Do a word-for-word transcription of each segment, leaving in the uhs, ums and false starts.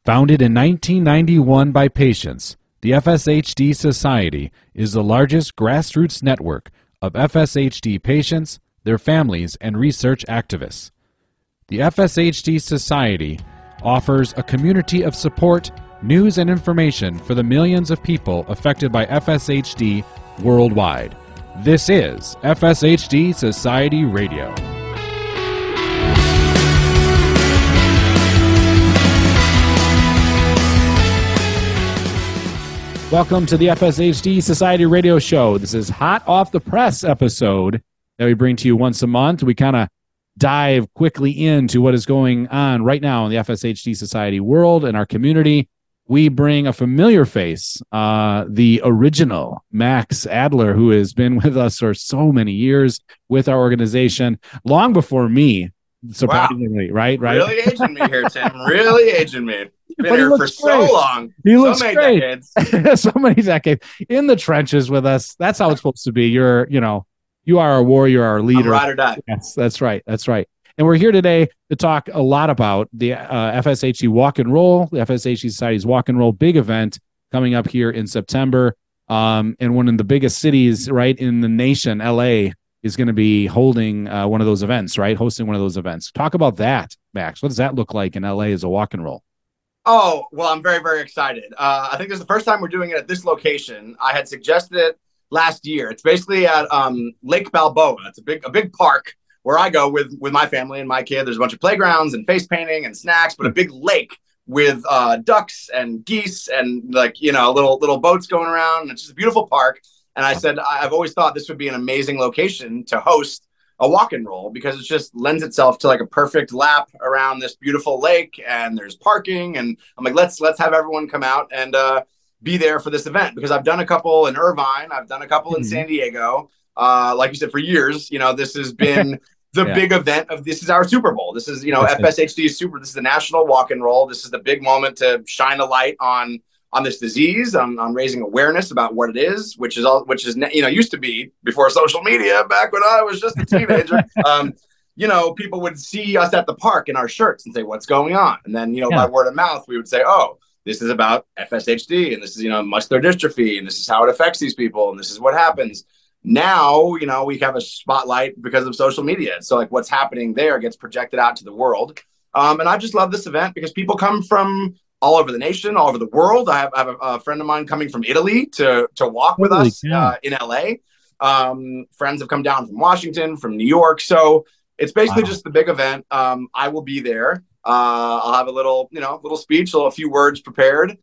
Founded in nineteen ninety-one by patients, the F S H D Society is the largest grassroots network of F S H D patients, their families, and research activists. The F S H D Society offers a community of support, news, and information for the millions of people affected by F S H D worldwide. This is F S H D Society Radio. Welcome to the F S H D Society Radio Show. This is Hot Off the Press episode that we bring to you once a month. We kind of dive quickly into what is going on right now in the F S H D Society world and our community. We bring a familiar face, uh, the original Max Adler, who has been with us for so many years with our organization, long before me, surprisingly, wow. right? Right. Really aging me here, Tim. Really aging me. Been But he here for looks great. so long. He looks so many great. decades. so many decades in the trenches with us. That's how it's supposed to be. You're, you know, you are our warrior, our leader. I'm ride or die. Yes, that's right. That's right. And we're here today to talk a lot about the uh, F S H D Walk and Roll, the F S H D Society's Walk and Roll big event coming up here in September. Um, and one of the biggest cities, right, in the nation, L A, is going to be holding uh, one of those events, right? Hosting one of those events. Talk about that, Max. What does that look like in L A as a walk and roll? Oh, well, I'm very, very excited. Uh, I think this is the first time we're doing it at this location. I had suggested it last year. It's basically at um, Lake Balboa. It's a big, a big park where I go with, with my family and my kid. There's a bunch of playgrounds and face painting and snacks, but a big lake with uh, ducks and geese and like, you know, little, little boats going around. It's just a beautiful park. And I said, I've always thought this would be an amazing location to host a walk and roll because it just lends itself to like a perfect lap around this beautiful lake, and there's parking. And I'm like, let's, let's have everyone come out and uh, be there for this event, because I've done a couple in Irvine. I've done a couple in mm-hmm. San Diego. Uh, like you said, for years, you know, this has been the yeah. big event of, this is our Super Bowl. This is, you know, That's F S H D is super. This is the national walk and roll. This is the big moment to shine a light on, on this disease, on, on raising awareness about what it is, which is all, which is, you know, used to be before social media, back when I was just a teenager. um, you know, people would see us at the park in our shirts and say, what's going on? And then, you know, yeah. by word of mouth, we would say, oh, this is about F S H D, and this is, you know, muscular dystrophy, and this is how it affects these people, and this is what happens. Now, you know, we have a spotlight because of social media. So like what's happening there gets projected out to the world. Um, and I just love this event because people come from all over the nation, all over the world. I have, I have a, a friend of mine coming from Italy to, to walk with Holy us uh, in L A. Um, friends have come down from Washington, from New York. So it's basically wow. just the big event. Um, I will be there. Uh, I'll have a little, you know, little speech, a few words prepared.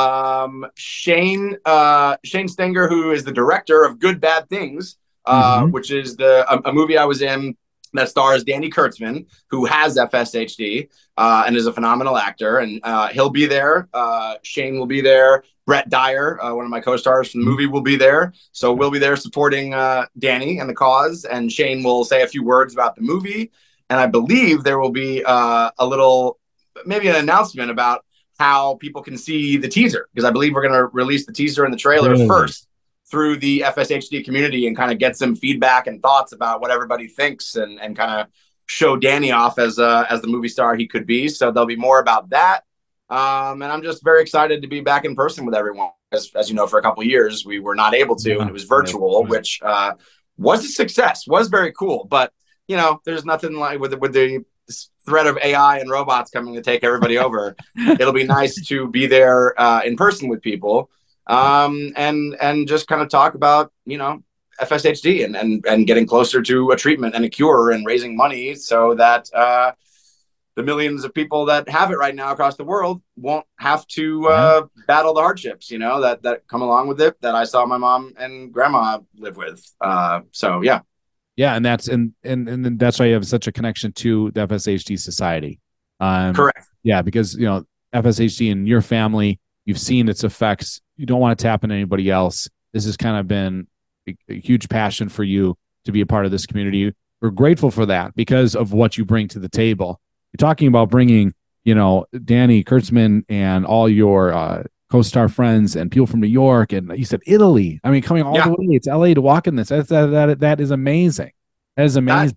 Um, Shane, uh, Shane Stenger, who is the director of Good Bad Things, uh, mm-hmm. which is the a, a movie I was in that stars Danny Kurtzman, who has F S H D uh, and is a phenomenal actor. And uh, he'll be there. Uh, Shane will be there. Brett Dyer, uh, one of my co-stars from the movie, will be there. So we'll be there supporting uh, Danny and the cause. And Shane will say a few words about the movie. And I believe there will be uh, a little, maybe an announcement about how people can see the teaser, because I believe we're going to release the teaser and the trailer really? first through the F S H D community and kind of get some feedback and thoughts about what everybody thinks, and, and kind of show Danny off as uh, as the movie star he could be. So there'll be more about that. Um, and I'm just very excited to be back in person with everyone. As, as you know, for a couple of years, we were not able to, yeah. and it was virtual, yeah. which uh, was a success, was very cool. But, you know, there's nothing like with, with the threat of A I and robots coming to take everybody over. It'll be nice to be there uh, in person with people. Um, and, and just kind of talk about, you know, F S H D and, and, and getting closer to a treatment and a cure, and raising money so that, uh, the millions of people that have it right now across the world won't have to, uh, yeah. battle the hardships, you know, that, that come along with it, that I saw my mom and grandma live with. Uh, so yeah. Yeah. And that's, and, and, and that's why you have such a connection to the F S H D Society. Um, Correct. Yeah. Because, you know, F S H D in your family, you've seen its effects. You don't want it to happen to anybody else. This has kind of been a, a huge passion for you to be a part of this community. We're grateful for that because of what you bring to the table. You're talking about bringing, you know, Danny Kurtzman and all your uh, co-star friends and people from New York, and you said Italy. I mean, coming all yeah. the way, it's L A to walk in this. That's, that, that, that is amazing. That is amazing.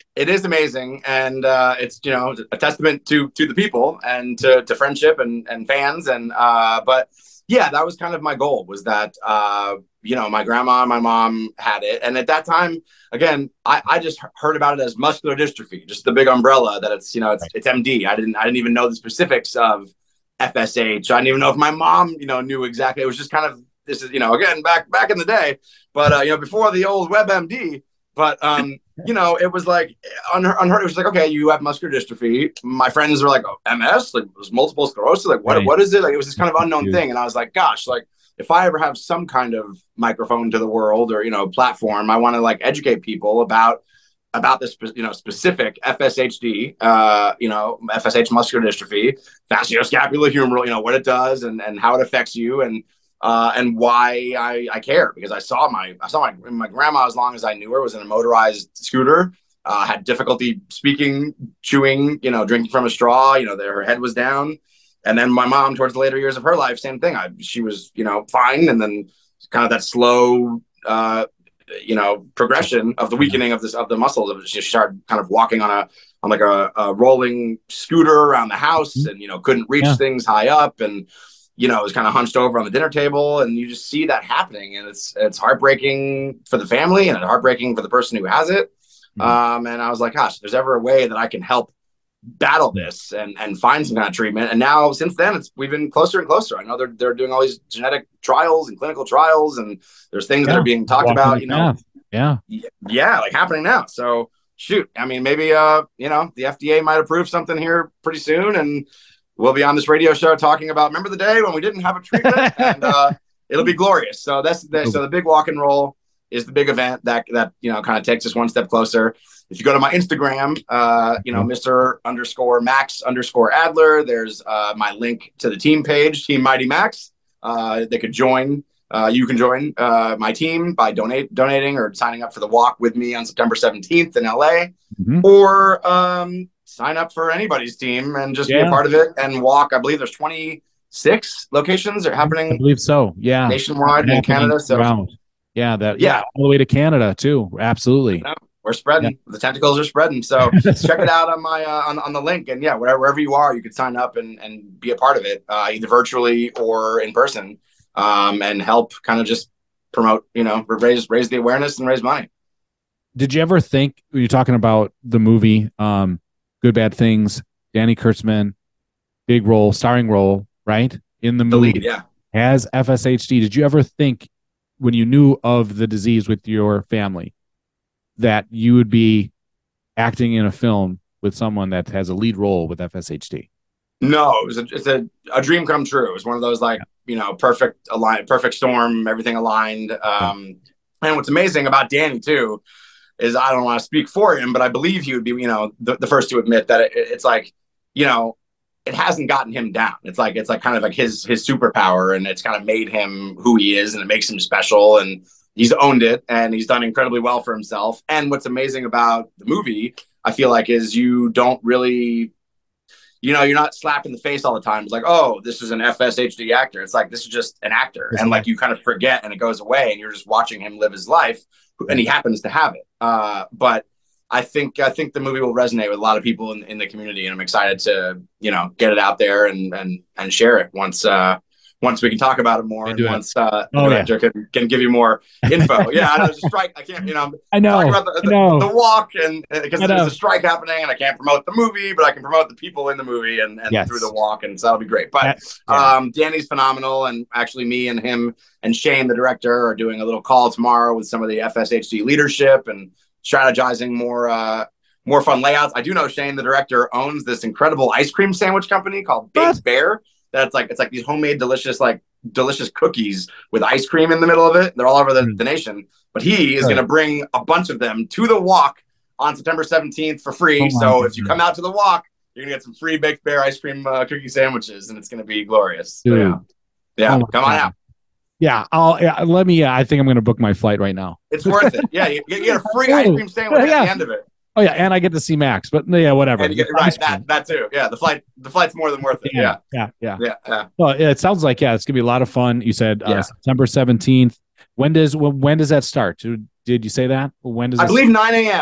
It is amazing, and uh, it's you know a testament to to the people and to, to friendship and and fans, and uh, but yeah, that was kind of my goal. Was that uh, you know my grandma and my mom had it, and at that time, again, I, I just heard about it as muscular dystrophy, just the big umbrella that it's you know it's it's M D. I didn't I didn't even know the specifics of F S H. I didn't even know if my mom you know knew exactly. It was just kind of this is you know again back back in the day, but uh, you know before the old WebMD. But, um, you know, it was like unheard, unheard. It was like, okay, you have muscular dystrophy. My friends were like, oh, M S, like it was multiple sclerosis. Like, what, right. what is it? Like, it was this kind of unknown Dude. thing. And I was like, gosh, like if I ever have some kind of microphone to the world or, you know, platform, I want to like educate people about, about this, you know, specific F S H D, uh, you know, F S H muscular dystrophy, facioscapulohumeral, you know, what it does and, and how it affects you. And, Uh, and why I, I care because I saw my I saw my my grandma as long as I knew her was in a motorized scooter, uh, had difficulty speaking, chewing, you know, drinking from a straw. You know, that her head was down, and then my mom towards the later years of her life, same thing. I she was you know fine, and then kind of that slow, uh, you know, progression of the weakening of this of the muscles. She started kind of walking on a on like a, a rolling scooter around the house, and you know couldn't reach yeah. things high up and. You know, it was kind of hunched over on the dinner table, and you just see that happening, and it's it's heartbreaking for the family and heartbreaking for the person who has it. Mm-hmm. Um, and I was like, gosh, if there's ever a way that I can help battle this and and find some kind of treatment. And now since then, it's we've been closer and closer. I know they're they're doing all these genetic trials and clinical trials, and there's things yeah. that are being talked Walking about. You know, path. yeah, yeah, like happening now. So shoot, I mean, maybe uh, you know, the F D A might approve something here pretty soon, and. We'll be on this radio show talking about, remember the day when we didn't have a treatment? and uh, it'll be glorious. So that's the, so the big walk and roll is the big event that, that, you know, kind of takes us one step closer. If you go to my Instagram, uh, you know, Mister underscore Max underscore Adler, there's uh, my link to the team page, Team Mighty Max. Uh, they could join. Uh, you can join uh, my team by donate donating or signing up for the walk with me on September seventeenth in L A, mm-hmm. or um, sign up for anybody's team and just yeah. be a part of it and walk. I believe there's twenty-six locations that are happening. I believe so. Yeah. Nationwide in Canada. So around. yeah, that, yeah, yeah, all the way to Canada too. Absolutely. We're spreading. Yeah. The tentacles are spreading. So check it out on my, uh, on, on the link. And yeah, wherever, wherever you are, you could sign up and, and be a part of it, uh, either virtually or in person, um, and help kind of just promote, you know, raise, raise the awareness and raise money. Did you ever think, you're talking about the movie, um, Good Bad Things, Danny Kurtzman, big role, starring role, right? In the movie, the lead, yeah. Has F S H D. Did you ever think when you knew of the disease with your family that you would be acting in a film with someone that has a lead role with F S H D? No, it was a, it's a, a dream come true. It was one of those like, yeah. you know, perfect align, perfect storm, everything aligned. Um, yeah. And what's amazing about Danny too, is I don't want to speak for him, but I believe he would be, you know, the, the first to admit that it, it's like, you know, it hasn't gotten him down. It's like, it's like kind of like his, his superpower, and it's kind of made him who he is, and it makes him special, and he's owned it, and he's done incredibly well for himself. And what's amazing about the movie, I feel like, is you don't really, you know, you're not slapped in the face all the time. It's like, oh, this is an F S H D actor. It's like, this is just an actor. It's and like, you kind of forget, and it goes away, and you're just watching him live his life, and he happens to have it. Uh, but I think I think the movie will resonate with a lot of people in, in the community, and I'm excited to, you know, get it out there and and and share it once uh, once we can talk about it more, and once uh, the oh, director yeah. can, can give you more info. yeah, I know, it's a strike. I can't, you know, I know, talk about the, the, know. the walk, and because there's a strike happening, and I can't promote the movie, but I can promote the people in the movie and, and yes. through the walk, and so that'll be great. But yes. yeah. um, Danny's phenomenal, and actually me and him and Shane, the director, are doing a little call tomorrow with some of the F S H D leadership and strategizing more uh, more fun layouts. I do know Shane, the director, owns this incredible ice cream sandwich company called Baked what? Bear. That's like, it's like these homemade, delicious, like delicious cookies with ice cream in the middle of it. They're all over the, the nation, but he is right. going to bring a bunch of them to the walk on September seventeenth for free. Oh, so if you come out to the walk, you're gonna get some free Baked Bear ice cream uh, cookie sandwiches, and it's gonna be glorious. So, yeah, yeah, oh, come on out. Yeah, I'll yeah, let me. Uh, I think I'm gonna book my flight right now. It's worth it. Yeah, you, you get a free ice cream sandwich yeah. at the end of it. Oh yeah, and I get to see Max, but yeah, whatever. Get, right, that, that too. Yeah, the flight, the flight's more than worth it. Yeah, yeah, yeah, yeah. yeah. Well, yeah, it sounds like yeah, it's gonna be a lot of fun. You said uh, yeah. September seventeenth. When does when, when does that start? Did you say that? When does I believe nine a.m.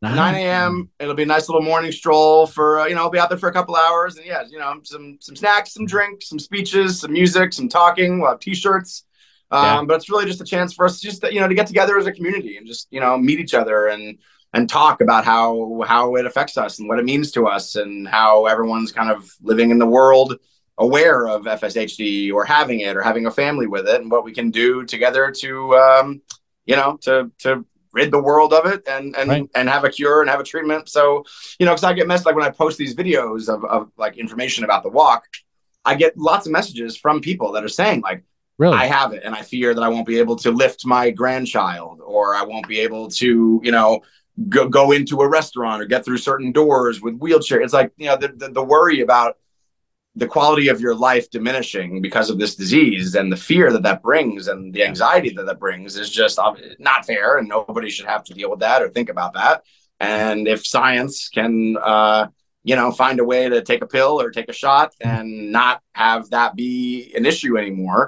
nine a.m. It'll be a nice little morning stroll for, uh, you know, I'll be out there for a couple hours. And yeah, you know, some some snacks, some drinks, some speeches, some music, some talking. We'll have T-shirts. Um, yeah. But it's really just a chance for us just to, you know, to get together as a community and just, you know, meet each other and and talk about how how it affects us and what it means to us and how everyone's kind of living in the world aware of F S H D or having it or having a family with it and what we can do together to, um, you know, to to rid the world of it and and right. and have a cure and have a treatment. So, you know, because I get messed like when I post these videos of, of like information about the walk, I get lots of messages from people that are saying like, really, I have it and I fear that I won't be able to lift my grandchild or I won't be able to, you know, go, go into a restaurant or get through certain doors with wheelchair. It's like, you know, the, the, the worry about the quality of your life diminishing because of this disease and the fear that that brings and the anxiety that that brings is just not fair. And nobody should have to deal with that or think about that. And if science can, uh, you know, find a way to take a pill or take a shot and not have that be an issue anymore,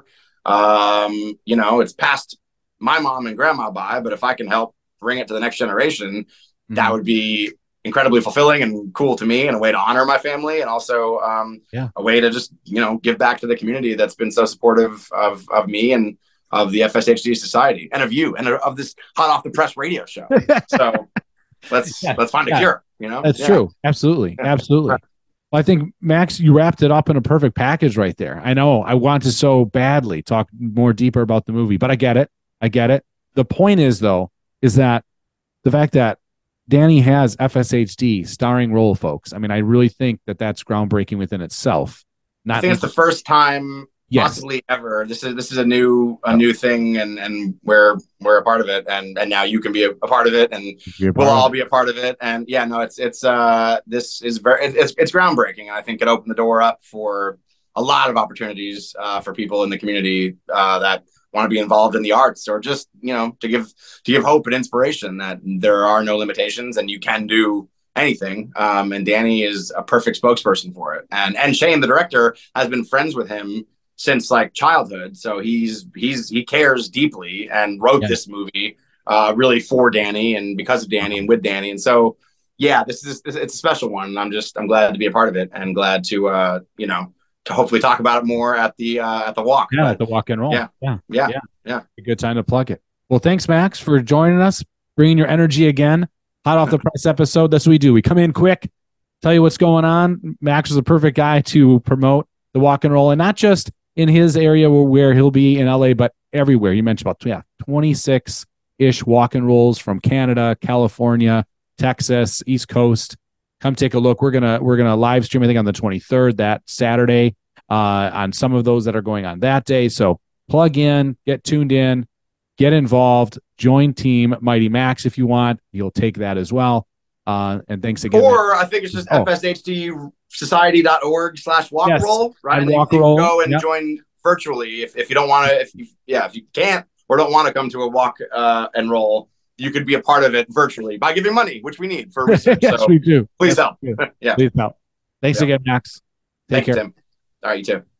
um, you know, it's passed my mom and grandma by, but if I can help bring it to the next generation, mm-hmm. that would be incredibly fulfilling and cool to me and a way to honor my family and also um, yeah. a way to just, you know, give back to the community that's been so supportive of, of me and of the F S H D Society and of you and of this Hot Off the Press radio show. So let's, yeah. let's find a yeah. cure, you know? That's yeah. true. Absolutely. Yeah. Absolutely. Right. Well, I think Max, you wrapped it up in a perfect package right there. I know I want to so badly talk more deeper about the movie, but I get it. I get it. The point is though, is that the fact that Danny has F S H D starring role, folks. I mean, I really think that that's groundbreaking within itself. Not I think it's the first time yes. possibly ever. This is this is a new a new thing, and and we're we're a part of it, and and now you can be a, a part of it, and we'll all be a part of it. And yeah, no, it's it's uh this is very it's it's groundbreaking. I think it opened the door up for a lot of opportunities uh, for people in the community uh, that want to be involved in the arts or just, you know, to give to give hope and inspiration that there are no limitations and you can do anything. Um, and Danny is a perfect spokesperson for it. And and Shane, the director, has been friends with him since like childhood. So he's he's he cares deeply and wrote yeah. this movie uh, really for Danny and because of Danny and with Danny. And so, yeah, this is it's a special one. I'm just I'm glad to be a part of it and glad to, uh, you know, to hopefully talk about it more at the uh, at the walk. Yeah, but, at the walk and roll. Yeah, yeah, yeah, yeah, yeah. A good time to plug it. Well, thanks, Max, for joining us, bringing your energy again. Hot Off the Press episode. That's what we do. We come in quick, tell you what's going on. Max is a perfect guy to promote the walk and roll, and not just in his area where he'll be in L A, but everywhere. You mentioned about yeah, twenty-six-ish walk and rolls from Canada, California, Texas, East Coast. Come take a look. We're gonna we're gonna live stream, I think, on the twenty-third, that Saturday, uh, on some of those that are going on that day. So plug in, get tuned in, get involved, join Team Mighty Max if you want. You'll take that as well. Uh, and thanks again. Or I think it's just oh. F S H D society dot org slash walk yes. roll, right? And walk you, roll. You can go and yep. join virtually if, if you don't want to. If you yeah, if you can't or don't want to come to a walk uh, and roll, you could be a part of it virtually by giving money, which we need for research. yes, so we do. Please yes, help. yeah. Please help. Thanks yeah. again, Max. Take Thank care. You, Tim. All right, you too.